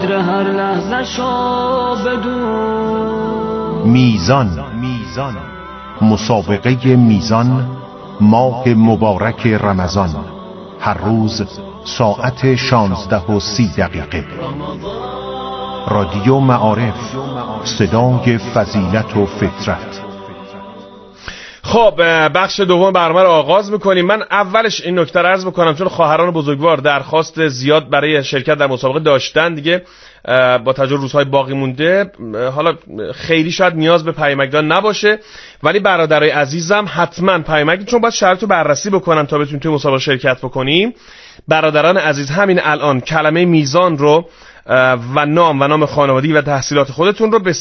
هر لحظه شو بدون میزان مسابقه میزان، ماه مبارک رمضان، هر روز ساعت 16:30. رادیو معارف، صدای فضیلت و فطرت. خب بخش دوم برنامه رو آغاز میکنیم. من اولش این نکته رو عرض میکنم چون خواهران بزرگوار درخواست زیاد برای شرکت در مسابقه داشتن دیگه، با توجه روزهای باقی مونده حالا خیلی شاید نیاز به پیامک‌دان نباشه، ولی برادرای عزیزم حتما پیامک، چون باید شرط رو بررسی بکنم تا بتونیم توی مسابقه شرکت بکنیم. برادران عزیز همین الان کلمه میزان رو و نام خانوادگی و تحصیلات خودتون رو به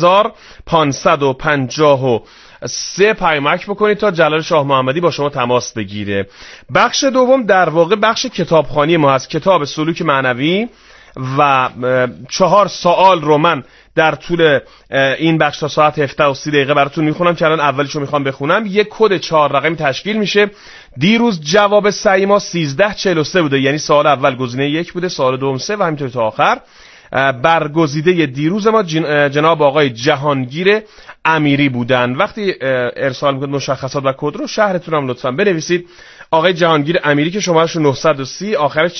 30553 پیامک بکنید تا جلال شاه محمدی با شما تماس بگیره. بخش دوم در واقع بخش کتابخوانی ما هست، کتاب سلوک معنوی، و 4 سوال رو من در طول این بخش تا ساعت 17:30 براتون میخونم که الان اولیشو میخوام بخونم. یک کد 4 رقمی تشکیل میشه. دیروز جواب سعی ما 1343 بوده، یعنی سوال اول گزینه 1 بوده، سوال دوم 3 و همینطور تا آخر. برگزیده دیروز ما جناب آقای جهانگیر امیری بودن. وقتی ارسال میکنید مشخصات و کد رو شهرتون هم لطفاً بنویسید. آقای جهانگیر امیری که شماره‌اش 930 آخرش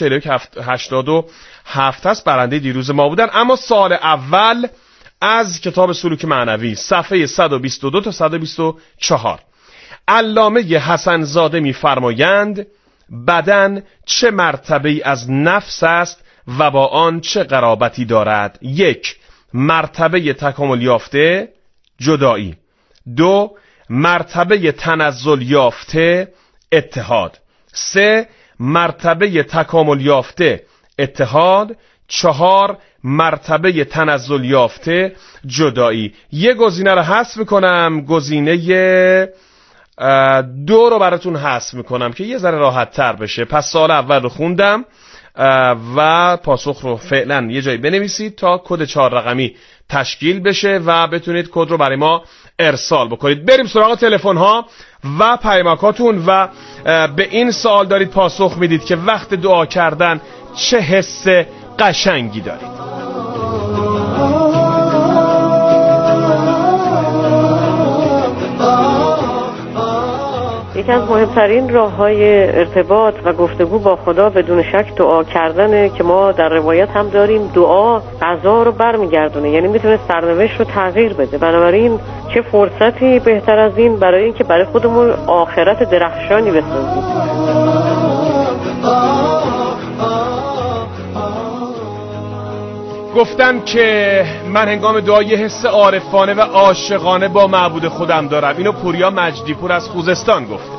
4187 هست، برنده دیروز ما بودن. اما سال اول از کتاب سلوک معنوی صفحه 122 تا 124. علامه حسن زاده می‌فرمایند بدن چه مرتبه‌ای از نفس است و با آن چه قرابتی دارد؟ 1. مرتبه تکامل یافته جدایی. 2. مرتبه تنزل یافته اتحاد. 3. مرتبه تکامل یافته اتحاد. 4. مرتبه تنزل یافته جدایی. یه گزینه رو حذف میکنم، گزینه 2 رو براتون حذف میکنم که یه ذره راحت تر بشه. پس سال اول رو خوندم و پاسخ رو فعلا یه جایی بنویسید تا کد 4 رقمی تشکیل بشه و بتونید کد رو برای ما ارسال بکنید. بریم سراغ تلفن ها و پیامکاتون و به این سوال دارید پاسخ میدید که وقت دعا کردن چه حس قشنگی دارید. یکی از مهمترین راه‌های ارتباط و گفتگو با خدا بدون شک دعا کردنه که ما در روایت هم داریم دعا قضا رو برمیگردونه، یعنی میتونه سرنوشت رو تغییر بده. بنابراین چه فرصتی بهتر از این برای اینکه برای خودمون آخرت درخشانی بسازیم. گفتن که من هنگام دعا یه حس عارفانه و عاشقانه با معبود خودم دارم. اینو پوریا مجدیپور از خوزستان گفته.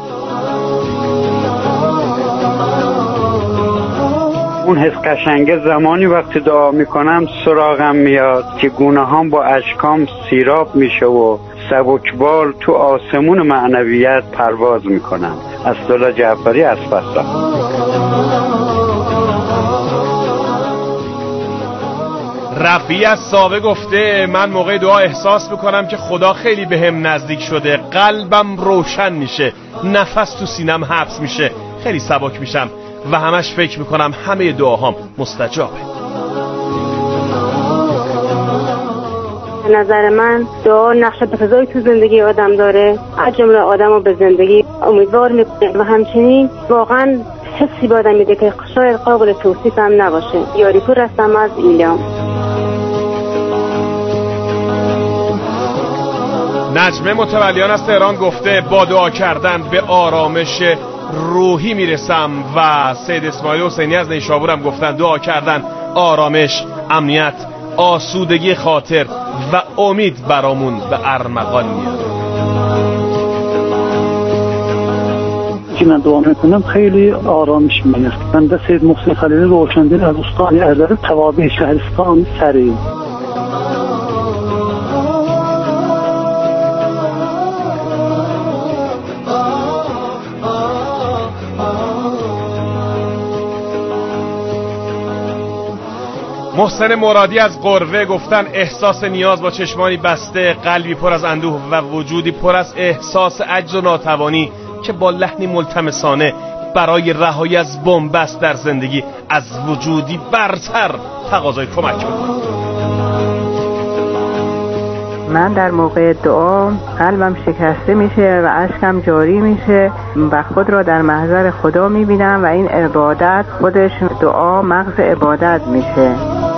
اون حس قشنگه زمانی وقتی دعا میکنم سراغم میاد که گونه‌هام با اشکام سیراب میشه و سبکبال تو آسمون معنویت پرواز میکنم. اسدالله جعفری از فسا. رفیع از ساوه گفته من موقع دعا احساس میکنم که خدا خیلی بهم نزدیک شده، قلبم روشن میشه، نفس تو سینم حبس میشه، خیلی سبک میشم و همش فکر میکنم همه دعاهام مستجابه. به نظر من دعا نقش بسزایی تو زندگی آدم داره، از جمله آدم رو به زندگی امیدوار میکنه و همچنین واقعا حسی به آدم میده که شاید قابل توصیف هم نباشه. یاریپور هستم از ایلام. نجمه متولیان از تهران گفته با دعا کردن به آرامش روحی میرسم و سید اسماعیل حسینی از نیشابور هم گفتن دعا کردن آرامش، امنیت، آسودگی خاطر و امید برامون به ارمغان میاره. که من دعا میکنم خیلی آرامش میاد. من به سید محسن خلیل روشندین از استان اردبیل توابع شهرستان سری. محسن مرادی از قروه گفتن احساس نیاز با چشمانی بسته، قلبی پر از اندوه و وجودی پر از احساس عجز و ناتوانی که با لحنی ملتمسانه برای رهایی از بنبست در زندگی از وجودی برتر تقاضای کمک بکنید. من در موقع دعا قلبم شکسته میشه و اشکم جاری میشه و خود را در محضر خدا میبینم و این عبادت خودش دعا مغز عبادت میشه.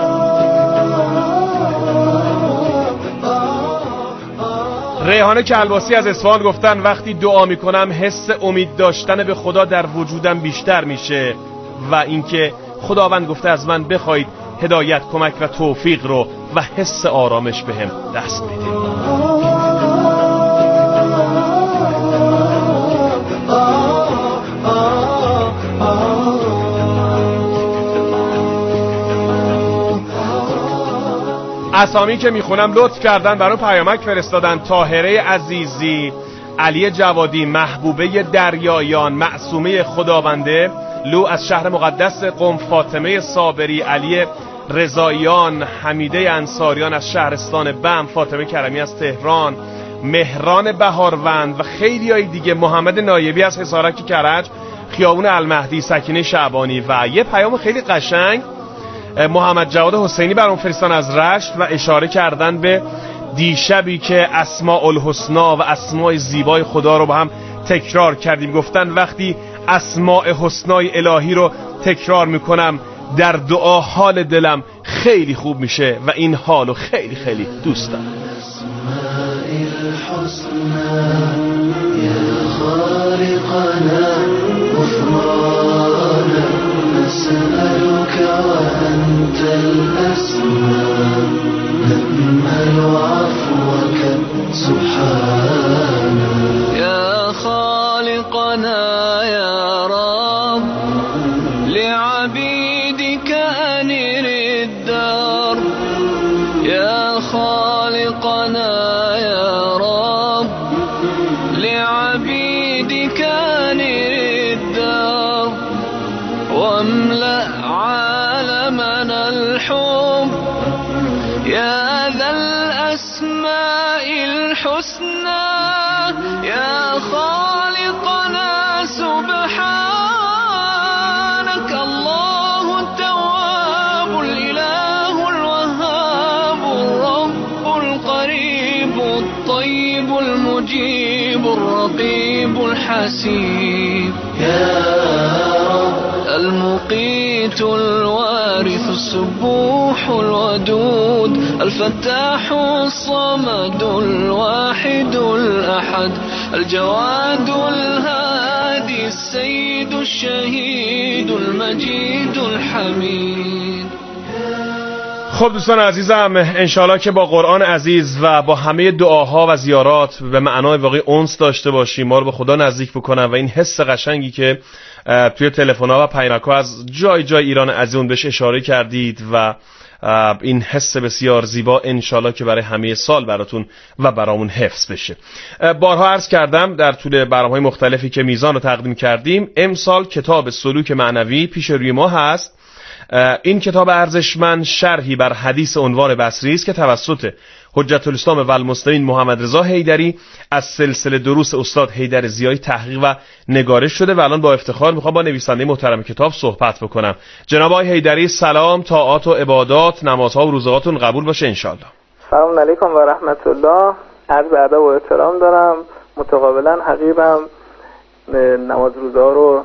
ریحانه کلباسی از اصفهان گفتن وقتی دعا میکنم حس امید داشتن به خدا در وجودم بیشتر میشه و اینکه خداوند گفته از من بخواید هدایت، کمک و توفیق رو و حس آرامش بهم دست میده. اسامی که میخونم لطف کردن برای پیامک فرستادن: طاهره عزیزی، علی جوادی، محبوبه دریایان، معصومه خداونده، لو از شهر مقدس قم، فاطمه صابری، علی رضاییان، حمیده انصاریان از شهرستان بم، فاطمه کرمی از تهران، مهران بهاروند و خیلی های دیگه، محمد نایبی از حصارک کرج، خیابون المهدی، سکینه شعبانی. و یه پیام خیلی قشنگ محمد جواد حسینی برام فرستادن از رشت و اشاره کردن به دیشبی که اسماء الحسنا و اسماء زیبای خدا رو با هم تکرار کردیم. گفتن وقتی اسماء حسنای الهی رو تکرار میکنم در دعا حال دلم خیلی خوب میشه و این حالو خیلی خیلی دوست دارم. نسألك وأنت الأسماء نأمل عفوك سبحانه يا خالقنا يا رب لعبيدك أنر الدار يا خالقنا يا رب لعبيدك أنر الدار واملأ عالمنا الحب يا ذا الأسماء الحسنى يا خالقنا سبحانك الله التواب الإله الوهاب الرب القريب الطيب المجيب الرقيب الحسيب يا المقيت الوارث السبوح الودود الفتاح الصمد الواحد الأحد الجواد الهادي السيد الشهيد المجيد الحميد. خب دوستان عزیزم، انشالله که با قرآن عزیز و با همه دعاها و زیارات به معنای واقعی انس داشته باشیم، ما رو به خدا نزدیک بکنن و این حس قشنگی که توی تلفن‌ها و پیامک‌ها از جای جای ایران عزیزون بهش اشاره کردید و این حس بسیار زیبا انشالله که برای همه سال براتون و برامون حفظ بشه. بارها عرض کردم در طول برنامه‌های مختلفی که میزان رو تقدیم کردیم، امسال کتاب سلوک معنوی پیش روی ما هست. این کتاب ارزشمند شرحی بر حدیث عنوان بصری است که توسط حجت الاسلام و المسلمین محمد رضا حیدری از سلسله دروس استاد حیدر ضیایی تحقیق و نگارش شده و الان با افتخار میخوام با نویسنده محترم کتاب صحبت بکنم. جناب آقای حیدری سلام، طاعات و عبادات، نمازها و روزهاتون قبول باشه انشالله. سلام علیکم و رحمت الله. عرض ادب و احترام دارم. متقابلا حقیقم نماز روزها رو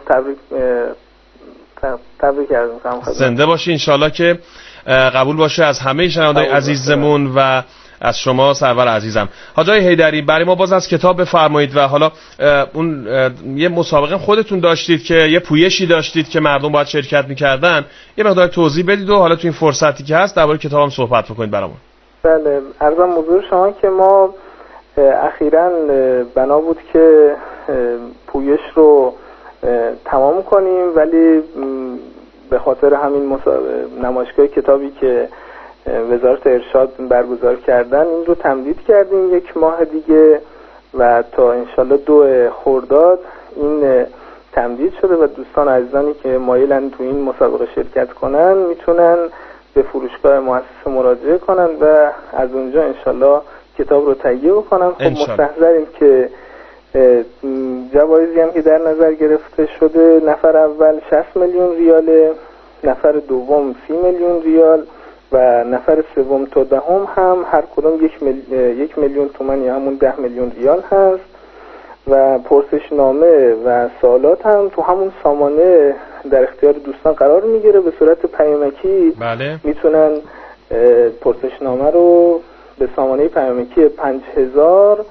تبریک عرض می‌کنم. زنده باشی انشالله که قبول باشه از همه شنوندگان عزیزمون و از شما سرور عزیزم. حاج آقای حیدری برای ما باز از کتاب بفرمایید و حالا اون یه مسابقه خودتون داشتید که یه پویشی داشتید که مردم باید شرکت می‌کردن، یه مقدار توضیح بدید و حالا تو این فرصتی که هست درباره کتابم صحبت بکنید برامون. بله، عرضم حضور شما که ما اخیراً بنا بود که پویش رو تمام کنیم، ولی به خاطر همین نمایشگاه کتابی که وزارت ارشاد برگزار کردن این رو تمدید کردیم 1 ماه دیگه و تا انشالله 2 خرداد این تمدید شده و دوستان عزیزانی که مایلن تو این مسابقه شرکت کنن میتونن به فروشگاه مؤسسه مراجعه کنن و از اونجا انشالله کتاب رو تهیه بکنن. خب مستحضریم که جوایزی هم که در نظر گرفته شده، نفر اول 60 میلیون ریاله، نفر دوم 30 میلیون ریال و نفر سوم تا دهم هم هر کدوم 1 میلیون تومان یا همون 10 میلیون ریال هست و پرسشنامه و سوالات هم تو همون سامانه در اختیار دوستان قرار میگیره به صورت پیامکی. بله. میتونن پرسشنامه رو به سامانه پیامکی 5000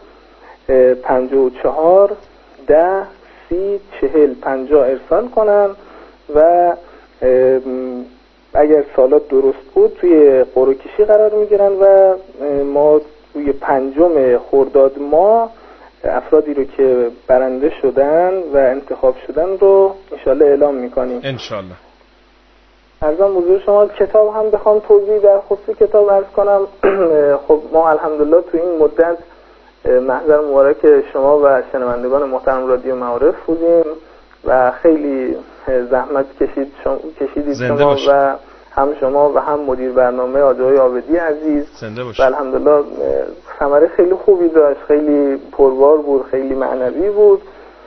54 10 30 40 50 ارسال کنن و اگر سوالات درست بود توی قرعه کشی قرار میگیرن و ما توی 5 خرداد ماه افرادی رو که برنده شدن و انتخاب شدن رو انشالله اعلام میکنیم. انشالله. عرضم حضور شما کتاب هم بخوام توضیح در خصوص کتاب عرض کنم. خب ما الحمدلله تو این مدت محضر مبارک شما و شنوندگان محترم رادیو معارف بودیم و خیلی زحمت کشیدید شما و هم شما و هم مدیر برنامه آقای عابدی عزیز و الحمدلله ثمره خیلی خوبی داشت، خیلی پربار بود، خیلی معنوی بود.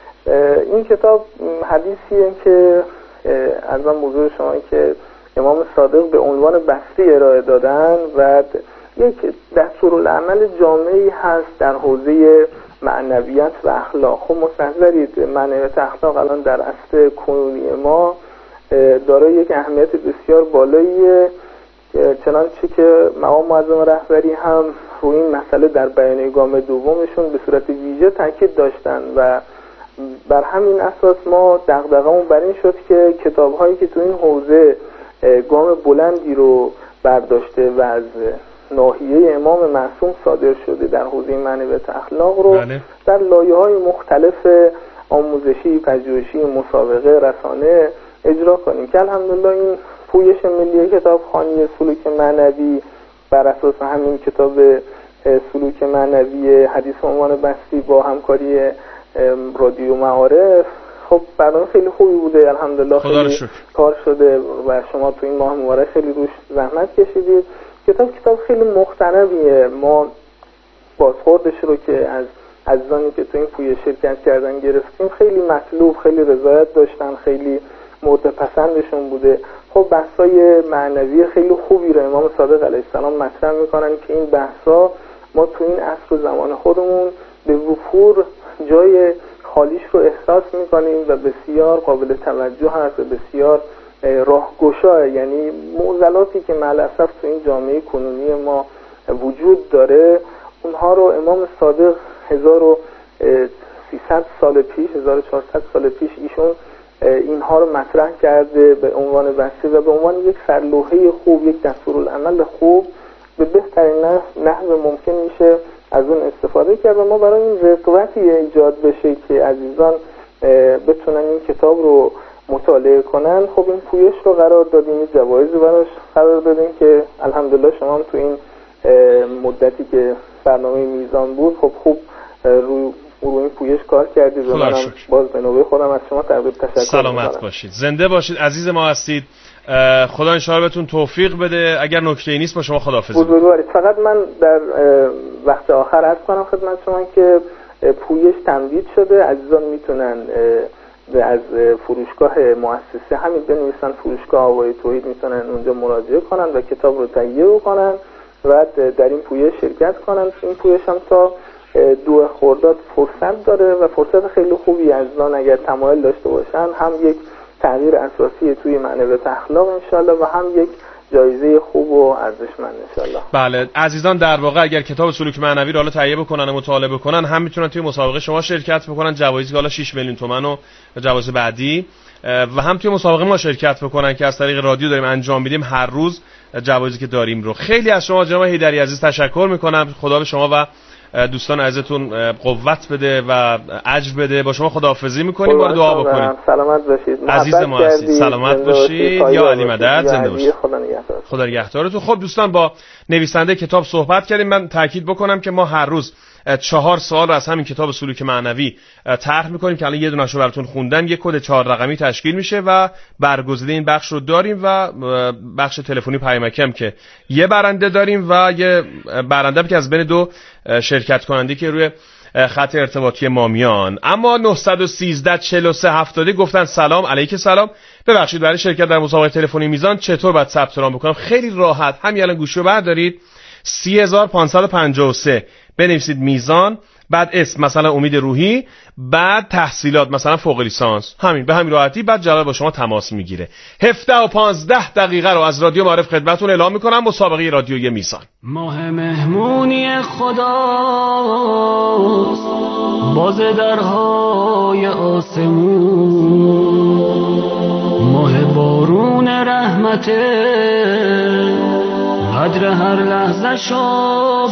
این کتاب حدیثیه که عرضم حضور شما که امام صادق به عنوان بسری ارائه دادن و یک دستورالعمل جامعی هست در حوزه معنویت و اخلاق. خب مستحضرید معنویت اخلاق الان در عصر کنونی ما دارای یک اهمیت بسیار بالاییه، چنانچه که مقام معظم رهبری هم روی این مسئله در بیانیه گام دومشون به صورت ویژه تاکید داشتن و بر همین اساس ما دغدغه‌مون بر این شد که کتاب‌هایی که تو این حوزه گام بلندی رو برداشته و از ناحیه امام معصوم صادر شده در حوزه معنویت اخلاق رو در لایه‌های مختلف آموزشی، پژوهشی، مسابقه، رسانه اجرا کنیم که الحمدلله این پویش ملی کتابخوانی سلوک معنوی بر اساس همین کتاب سلوک معنوی حدیث عنوان بسری با همکاری رادیو معارف خب برنامه خیلی خوبی بوده الحمدلله، خیلی کار شده و شما تو این ماه مبارک خیلی روش زحمت کشیدید. کتاب خیلی مختنبیه. ما بازخوردش رو که از عزیزانی که تو این پویش شرکت کردن گرفتیم خیلی مطلوب، خیلی رضایت داشتن، خیلی مورد پسندشون بوده. خب بحثای معنوی خیلی خوبی رو امام صادق علیه السلام مطرح میکنن که این بحثا ما تو این عصر و زمان خودمون به وفور جای خالیش رو احساس میکنیم و بسیار قابل توجه هست و بسیار راهگشا، یعنی معضلاتی که مع-الاسف تو این جامعه کنونی ما وجود داره اونها رو امام صادق 1300 سال پیش 1400 سال پیش ایشون اینها رو مطرح کرده به عنوان بحثی و به عنوان یک سرلوحه خوب، یک دستورالعمل خوب به بهترین نحو ممکن میشه از اون استفاده کرد و ما برای این رقابتی ایجاد بشه که عزیزان بتونن این کتاب رو مطالعه کنن. خب این پویش رو قرار دادیم، این جوایزی براش قرار دادیم که الحمدلله شما هم تو این مدتی که برنامه میزان بود خب خوب روی این پویش کار کردید و منم باز به نوبه خودم از شما تقدیم تشکر سلامت می‌کنم. باشید، زنده باشید، عزیز ما هستید. خدا انشاءالله بهتون توفیق بده. اگر نکته‌ای نیست با شما خداحافظی. بزرگوارید. فقط من در وقت آخر عرض کنم خدمت شما که پویش تمدید شده، عزیزان میتونن از فروشگاه مؤسسه همین بنویسن فروشگاه آوای توحید، میتونن اونجا مراجعه کنن و کتاب رو تهیه کنن و در این پویش شرکت کنن. این پویش هم تا 2 خرداد فرصت داره و فرصت خیلی خوبی عزیزان اگر تمایل داشته باشن هم یک تغییر اساسی توی معنویت اخلاق انشالله و هم یک جایزه خوب و ارزشمند انشالله. بله عزیزان، در واقع اگر کتاب سلوک معنوی رو حالا تهیه بکنن و مطالعه بکنن هم میتونن توی مسابقه شما شرکت بکنن، جوایزی حالا 6 میلیون تومان و جوایز بعدی، و هم توی مسابقه ما شرکت بکنن که از طریق رادیو داریم انجام میدیم هر روز جوایزی که داریم رو. خیلی از شما جناب حیدری عزیز تشکر میکنم. خدا به شما و دوستان عزیزتون قوت بده و اجر بده. با شما خداحافظی میکنیم، با دعا بکنید. سلامت باشید عزیز ما هستید، سلامت باشید یا علی مدد، زنده باشید، خدا نگهدارتون. خب دوستان، با نویسنده کتاب صحبت کردیم. من تاکید بکنم که ما هر روز 4 سوال رو از همین کتاب سلوک معنوی طرح میکنیم که الان یه دونه‌شو براتون خوندم، یک کد 4 رقمی تشکیل میشه و برگزیده این بخش رو داریم و بخش تلفنی پیامکی هم که یه برنده داریم و یه برنده که از بین 2 شرکت کننده که روی خط ارتباطی مامیان. اما 913 43 70 گفتن سلام علیک سلام، ببخشید برای شرکت در مسابقه تلفنی میزان چطور باید ثبت نام بکنم؟ خیلی راحت، همین الان گوشی رو بردارید 30553 بنویسید میزان، بعد اسم مثلا امید روحی، بعد تحصیلات مثلا فوق لیسانس، همین به همین راحتی. بعد جلال با شما تماس میگیره. 17:15 رو از رادیو معارف خدمتتون اعلام میکنم مسابقه رادیویی میزان. ماه مهمونی خداست باز درهای آسمون، ماه بارون رحمته قدر هر لحظه شو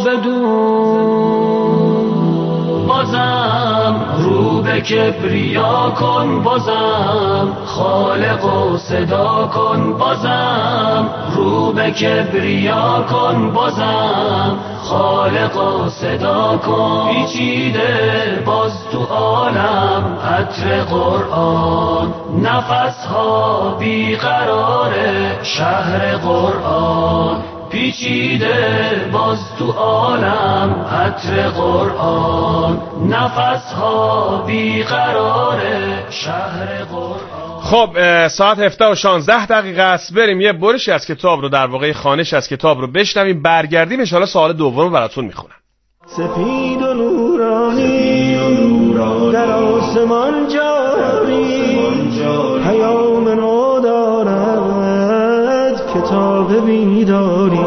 بدون. بازم رو به کبریا کن، بازم خالق و صدا کن، بازم رو به کبریا کن، بازم خالق و صدا کن. پیچیده باز تو عالم عطر قرآن، نفسها بیقراره شهر قرآن. پیچیده باز تو عالم عطر قرآن، نفسها بیقراره شهر قرآن. خب ساعت 17:16 است. بریم یه برشی از کتاب رو، در واقع خوانش از کتاب رو بشنویم، برگردیم ان شاءالله سوال دوم رو براتون میخونم. سپید و نورانی در آسمان جاری، پیام نو دارد کتاب بیداری،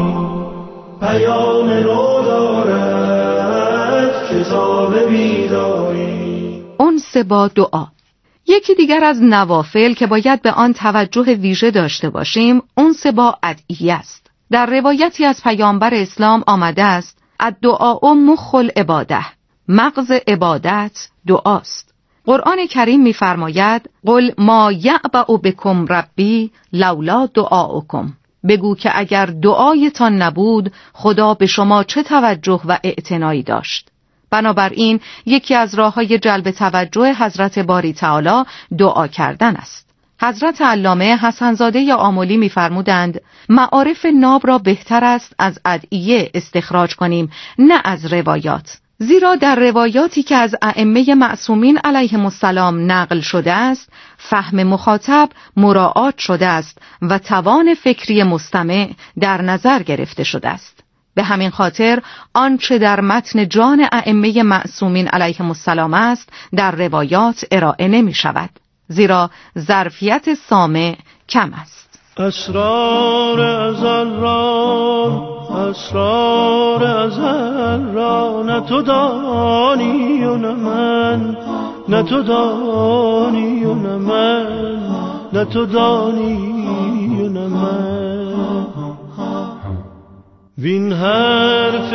پیام نو دارد کتاب بیداری. انس با دعا. یکی دیگر از نوافل که باید به آن توجه ویژه داشته باشیم انس با ادعیه است. در روایتی از پیامبر اسلام آمده است الدعاء مخ العباده، مغز عبادت دعاست. قرآن کریم می‌فرماید قل ما یعبأ بکم ربی لولا دعاؤکم، بگو که اگر دعایتان نبود خدا به شما چه توجه و اعتنایی داشت. بنابراین یکی از راه‌های جلب توجه حضرت باری تعالی دعا کردن است. حضرت علامه حسنزاده آملی می‌فرمودند معارف ناب را بهتر است از ادعیه استخراج کنیم نه از روایات، زیرا در روایاتی که از ائمه معصومین علیهم السلام نقل شده است فهم مخاطب مراعات شده است و توان فکری مستمع در نظر گرفته شده است. به همین خاطر آنچه در متن جان ائمه معصومین علیهم السلام است در روایات ارائه نمی شود، زیرا ظرفیت سامع کم است. اسرار ازل را، اسرار ازل را، نه تو دانی و نه من، نه تو دانی و نه من، نه تو دانی و نه من. وین حرف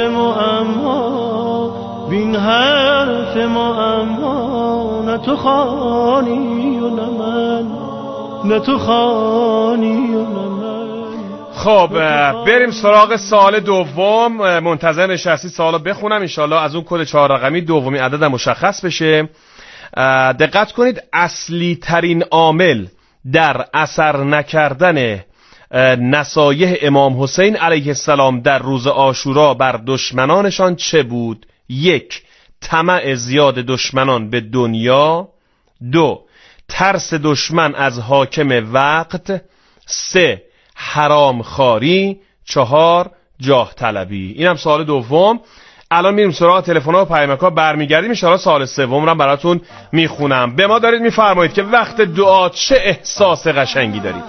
معما، وین حرف معما، نه تو خوانی و نه من، نه تو خوانی و نه من. خب بریم سراغ سوال دوم. منتظر نشستید سوالو بخونم انشالله از اون کد 4 رقمی دومی عدد مشخص بشه. دقت کنید، اصلی ترین عامل در اثر نکردن نصایح امام حسین علیه السلام در روز عاشورا بر دشمنانشان چه بود؟ 1. طمع زیاد دشمنان به دنیا. 2. ترس دشمن از حاکم وقت. 3. حرام خواری. 4. جاه طلبی. اینم سوال دوم. الان میریم سراغ تلفن‌ها و پیامک‌ها، برمیگردیم ان شاءالله سوال سوم رو براتون میخونم. به ما دارید میفرمایید که وقت دعا چه احساس قشنگی دارید؟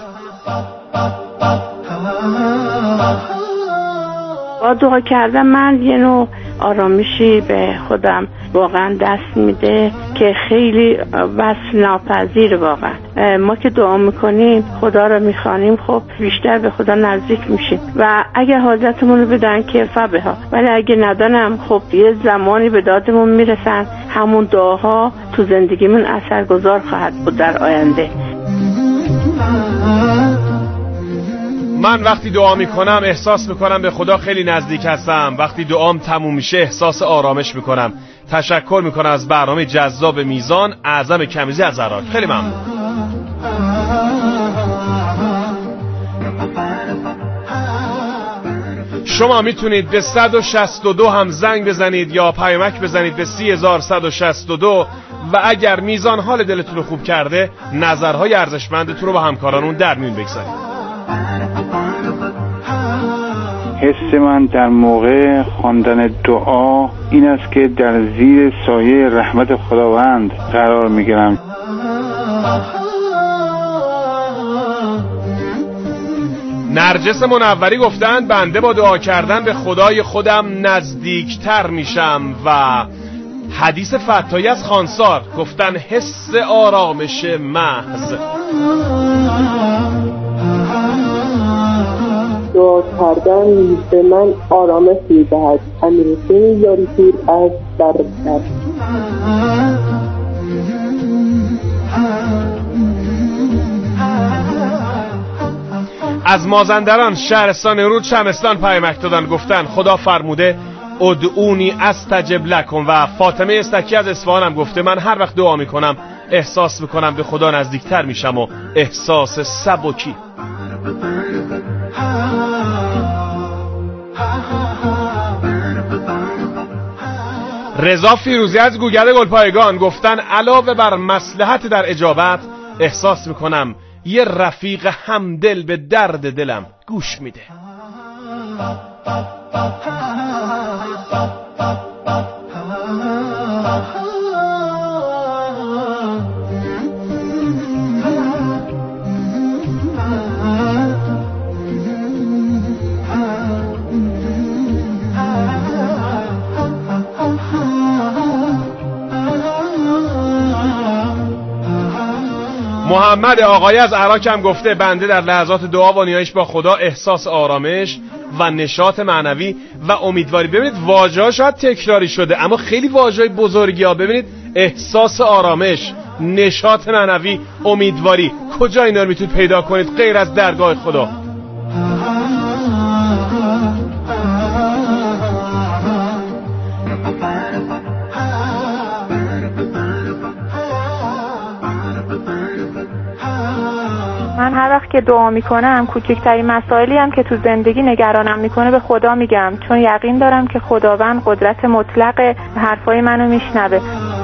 با دعا کردن من یه نوع آرامشی به خودم واقعا دست میده که خیلی وصف ناپذیر. واقعا ما که دعا میکنیم خدا رو میخوانیم، خب بیشتر به خدا نزدیک میشیم و اگه حاجتمون رو بدن که فبها، ولی اگه ندانم خب یه زمانی به دادمون میرسن همون دعاها تو زندگیمون اثرگذار خواهد بود در آینده. من وقتی دعا میکنم احساس میکنم به خدا خیلی نزدیک هستم. وقتی دعام تموم میشه احساس آرامش میکنم. تشکر میکنم از برنامه جذاب میزان. اعظم کمیزی از عراق. خیلی ممنون. شما میتونید به 162 هم زنگ بزنید یا پیامک بزنید به 3162 و اگر میزان حال دلتون رو خوب کرده نظرهای ارزشمندتون رو با همکارانون در میون بگذارید. حس من در موقع خواندن دعا این است که در زیر سایه رحمت خداوند قرار میگیرم. نرجس منوری گفتن بنده با دعا کردن به خدای خودم نزدیکتر میشم و حدیث فتایی از خانسار گفتن حس آرامش محض. دعا کردن به من آرامش می‌دهد. امیرحسین یاریپور از دربسر. از مازندران شهرستان رود شمستان پیامک دادن گفتن خدا فرموده ادعونی استجب لکم و فاطمه استکی از اصفهان هم گفته من هر وقت دعا میکنم احساس میکنم به خدا نزدیکتر میشم و احساس سبکی. رضا فیروزی از گوگل گلپایگان گفتن علاوه بر مصلحت در اجابت احساس میکنم یه رفیق همدل به درد دلم گوش میده. محمد آقای از عراق هم گفته بنده در لحظات دعا و نیایش با خدا احساس آرامش و نشاط معنوی و امیدواری. ببینید واژه‌ها شاید تکراری شده اما خیلی واژه‌های بزرگی ها. ببینید احساس آرامش، نشاط معنوی، امیدواری، کجا اینا رو میتونید پیدا کنید غیر از درگاه خدا؟ من هر وقت که دعا میکنم کوچکترین مسائلی هم که تو زندگی نگرانم میکنه به خدا میگم، چون یقین دارم که خداوند قدرت مطلق حرفای منو میشنوه.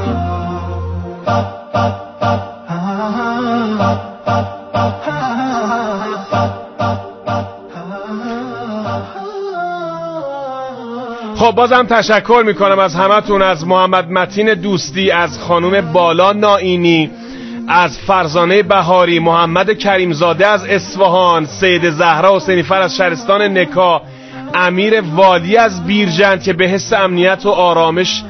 خب بازم تشکر میکنم از همتون، از محمد متین دوستی، از خانم بالا نائینی، از فرزانه بهاری، محمد کریمزاده از اصفهان، سید زهرا حسینیفر از شهرستان نکا، امیر والی از بیرجند که به حس امنیت و آرامش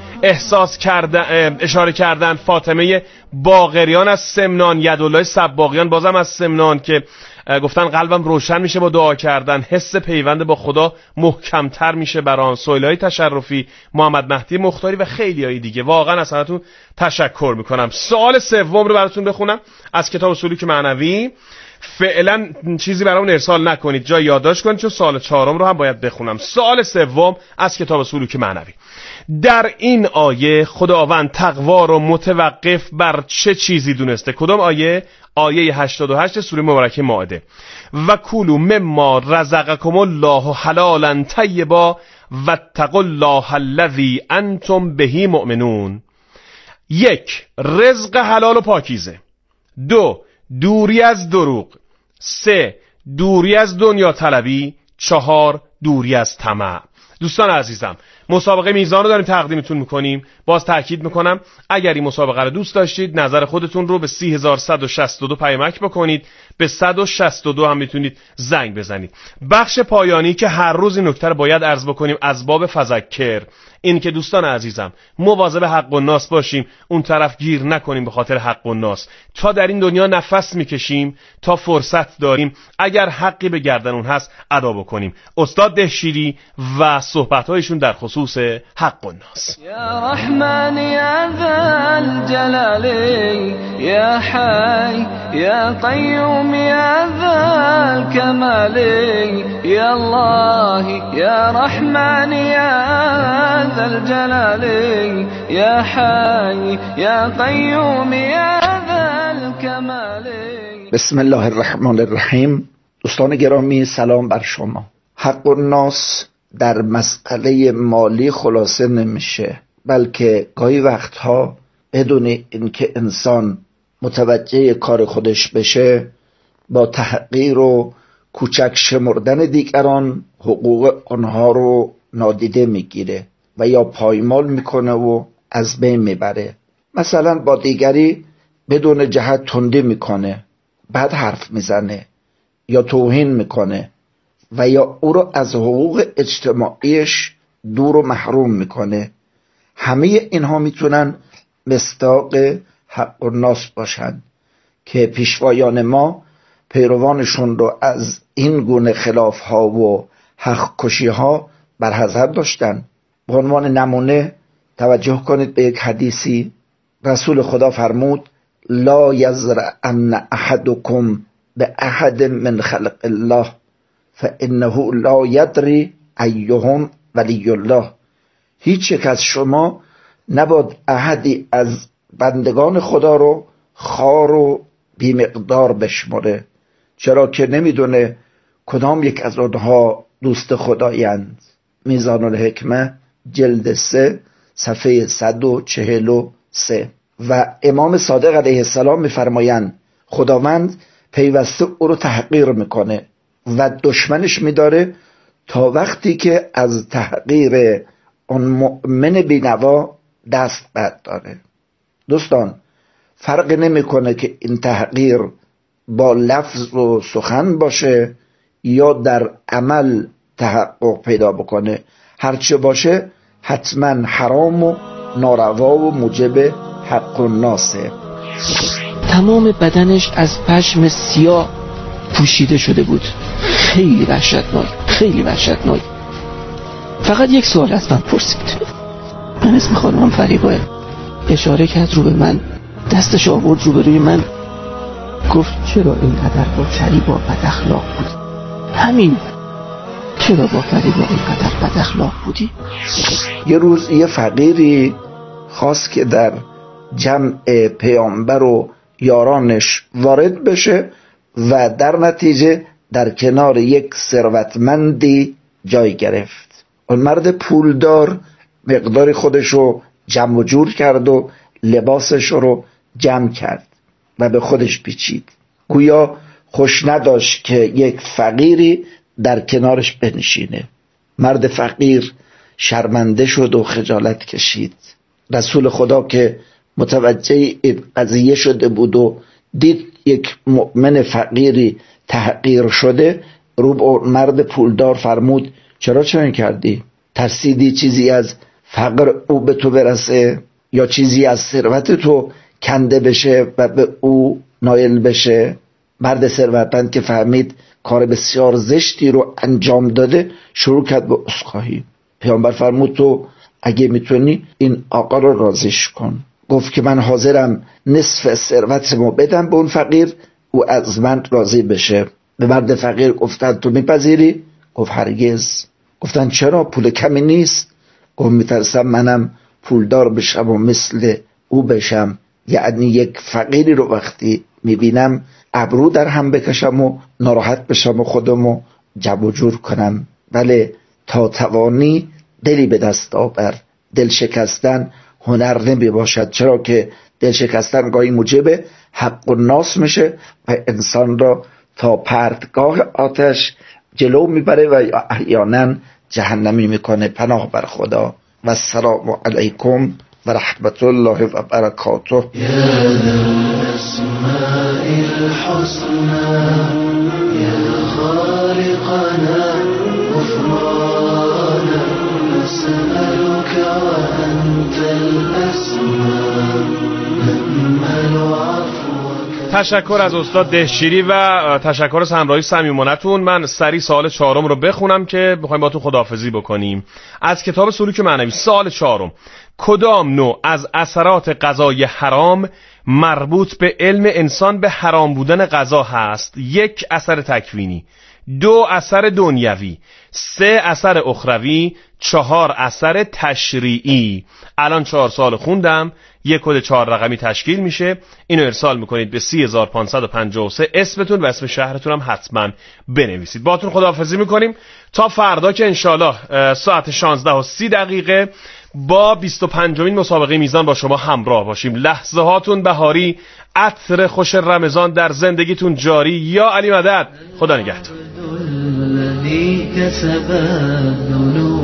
اشاره کردن، فاطمه باقریان از سمنان، یدالله سباقیان بازم از سمنان که گفتن قلبم روشن میشه با دعا کردن، حس پیوند با خدا محکمتر میشه برام. سهیلای تشرفی، محمد مهدی مختاری و خیلی هایی دیگه. واقعا از همتون تشکر میکنم. سوال سوم رو براتون بخونم از کتاب سلوک معنوی. فعلا چیزی برام ارسال نکنید، جای یادداشت کنید چون سوال چهارم رو هم باید بخونم. سوال سوم از کتاب سلوک معنوی. در این آیه خداوند تقوا رو متوقف بر چه چیزی دونسته؟ کدام آیه؟ آیه 88 سوره مبارکه مائده. و کولوا مما رزقکم الله حلالا طیبا واتقوا الله الذی انتم به مؤمنون. 1. رزق حلال و پاکیزه. 2. دوری از دروغ. 3. دوری از دنیا طلبی. 4. دوری از طمع. دوستان عزیزم، مسابقه میزان رو داریم تقدیمتون میکنیم. باز تاکید میکنم اگر این مسابقه رو دوست داشتید نظر خودتون رو به 3162 پیامک بکنید، به 162 هم میتونید زنگ بزنید. بخش پایانی که هر روز این نکته رو باید عرض بکنیم از باب فذکر، این که دوستان عزیزم مواظب حق و ناس باشیم، اون طرف گیر نکنیم به خاطر حق و ناس. تا در این دنیا نفس میکشیم، تا فرصت داریم، اگر حقی به گردن اون هست ادا بکنیم. استاد دهشیری و صحبت‌هایشون در خصوص حق و ناس. یا رحمان یا ذا الجلال یا حی یا قیوم یا ذا الکمال یا الله یا رحمان یا ذا الجلال یا حی یا قیوم یا ذا الکمال. بسم الله الرحمن الرحیم. دوستان گرامی سلام بر شما. حق و ناس در مسئله مالی خلاصه نمیشه، بلکه گاهی وقتها بدون اینکه انسان متوجه کار خودش بشه، با تحقیر و کوچک شمردن دیگران حقوق آنها رو نادیده میگیره و یا پایمال میکنه و از بین میبره. مثلا با دیگری بدون جهت تندی میکنه، بد حرف میزنه یا توهین میکنه و یا او رو از حقوق اجتماعیش دور و محروم میکنه. همه اینها میتونن مصداق حق الناس باشن که پیشوایان ما پیروانشون رو از این گونه خلاف ها و حق کشی ها برحذر داشتن. به عنوان نمونه توجه کنید به یک حدیثی. رسول خدا فرمود لا یزرعن احدکم به احد من خلق الله فانه لا یدری ایهم ولی الله. هیچ یک از شما نباید احدی از بندگان خدا رو خوار و بیمقدار بشمره، چرا که نمیدونه کدام یک از آنها دوست خدایند. میزان الحکمه جلد 3 صفحه 143. و امام صادق علیه السلام میفرمایند خداوند پیوسته او رو تحقیر میکنه و دشمنش میداره تا وقتی که از تحقیر اون مؤمن بینوا دست برداره. دوستان، فرق نمیکنه که این تحقیر با لفظ و سخن باشه یا در عمل تحقق پیدا بکنه. هرچه باشه حتما حرام و ناروا و موجب حق الناسه. تمام بدنش از پشم سیاه پوشیده شده بود. خیلی وحشتناک. فقط یک سوال از من پرسید. من اسم خانمم فریباه. اشاره کرد رو به من، دستش آورد رو به روی من، گفت چرا اینقدر با فریباه بد اخلاق بود؟ همین. چرا با فریباه اینقدر بد اخلاق بودی؟ یه روز یه فقیری خواست که در جمع پیامبر و یارانش وارد بشه و در نتیجه در کنار یک ثروتمندی جای گرفت. اون مرد پولدار مقدار خودشو جمع و جور کرد و لباسش رو جمع کرد و به خودش پیچید. گویا خوش نداشت که یک فقیری در کنارش بنشینه. مرد فقیر شرمنده شد و خجالت کشید. رسول خدا که متوجه این قضیه شده بود و دید یک مؤمن فقیری تحقیر شده، رو به مرد پولدار فرمود چرا چنین کردی؟ ترسیدی چیزی از فقر او به تو برسه یا چیزی از ثروت تو کنده بشه و به او نایل بشه؟ مرد ثروتمند که فهمید کار بسیار زشتی رو انجام داده شروع کرد به عذرخواهی. پیامبر فرمود تو اگه میتونی این آقا رو راضیش کن. گفت که من حاضرم نصف ثروتمو بدم به اون فقیر، او از من راضی بشه. به مرد فقیر گفتن تو میپذیری؟ گفت هرگز. گفتن چرا؟ پول کمی نیست. گفت میترسم منم پولدار بشم و مثل او بشم، یعنی یک فقیری رو وقتی میبینم ابرو در هم بکشم و ناراحت بشم و خودمو جمع و جور کنم. بله، تا توانی دلی به دست آور. دل شکستن هنر نمی باشد، چرا که دل شکستن گاهی موجب حق الناس میشه و انسان را تا پرتگاه آتش جلو میبره و احیانا جهنمی میکنه. پناه بر خدا. و السلام علیکم و رحمت الله و برکاته. الحسنى يا خالقنا غفرانا نسألك وأنت الأسمى نأمل عفوك. تشکر از استاد دهشیری و تشکر از همراهی صمیمانه‌تون. من سریع سوال 4 رو بخونم که بخوایم باهاتون خداحافظی بکنیم. از کتاب سلوک معنوی. سوال 4: کدام نوع از اثرات غذای حرام مربوط به علم انسان به حرام بودن غذا هست؟ 1 اثر تکوینی، 2 اثر دنیوی، 3 اثر اخروی، 4 اثر تشریعی. الان 4 سوال خوندم، یک کد 4 رقمی تشکیل میشه. اینو ارسال میکنید به 30553 اسمتون و اسم شهرتون هم حتما بنویسید. باهاتون خداحافظی میکنیم تا فردا که انشالله ساعت 16:30 با 25مین مسابقه میزان با شما همراه باشیم. لحظه هاتون بهاری، عطر خوش رمضان در زندگیتون جاری. یا علی مدد. خدا نگهدار.